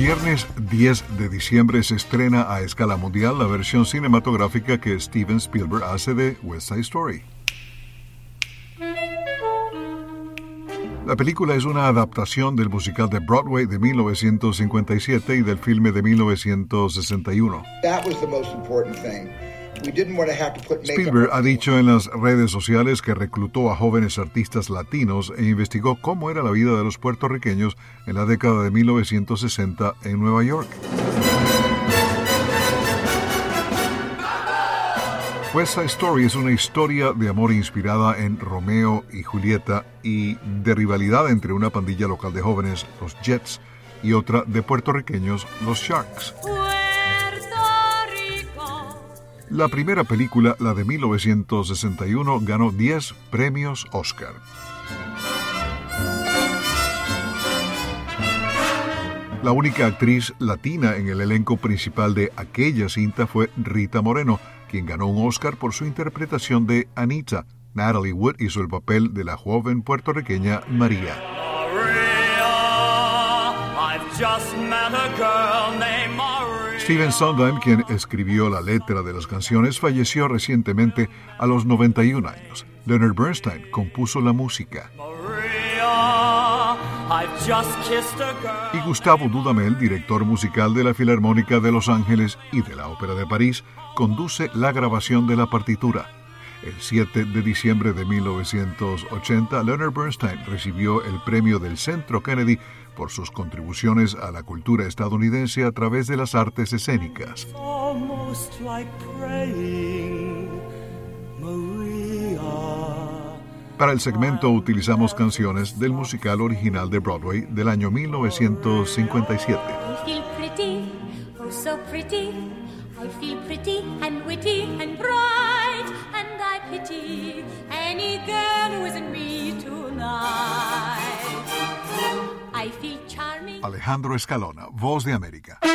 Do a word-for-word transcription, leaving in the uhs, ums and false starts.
viernes diez de diciembre se estrena a escala mundial la versión cinematográfica que Steven Spielberg hace de West Side Story. La película es una adaptación del musical de Broadway de mil novecientos cincuenta y siete y del filme de mil novecientos sesenta y uno. That was the most important thing. We didn't want to have to put makeup Spielberg on ha dicho en las redes sociales que reclutó a jóvenes artistas latinos e investigó cómo era la vida de los puertorriqueños en la década de mil novecientos sesenta en Nueva York. West Side Story es una historia de amor inspirada en Romeo y Julieta y de rivalidad entre una pandilla local de jóvenes, los Jets, y otra de puertorriqueños, los Sharks. La primera película, la de mil novecientos sesenta y uno, ganó diez premios Oscar. La única actriz latina en el elenco principal de aquella cinta fue Rita Moreno, quien ganó un Oscar por su interpretación de Anita. Natalie Wood hizo el papel de la joven puertorriqueña María. Stephen Sondheim, quien escribió la letra de las canciones, falleció recientemente a los noventa y un años. Leonard Bernstein compuso la música. Y Gustavo Dudamel, director musical de la Filarmónica de Los Ángeles y de la Ópera de París, conduce la grabación de la partitura. El siete de diciembre de mil novecientos ochenta, Leonard Bernstein recibió el premio del Centro Kennedy por sus contribuciones a la cultura estadounidense a través de las artes escénicas. Para el segmento utilizamos canciones del musical original de Broadway del año mil novecientos cincuenta y siete. I feel pretty, oh so pretty. I feel pretty and witty and bright, and I pity any girl who isn't me tonight. I feel charming. Alejandro Escalona, Voz de América.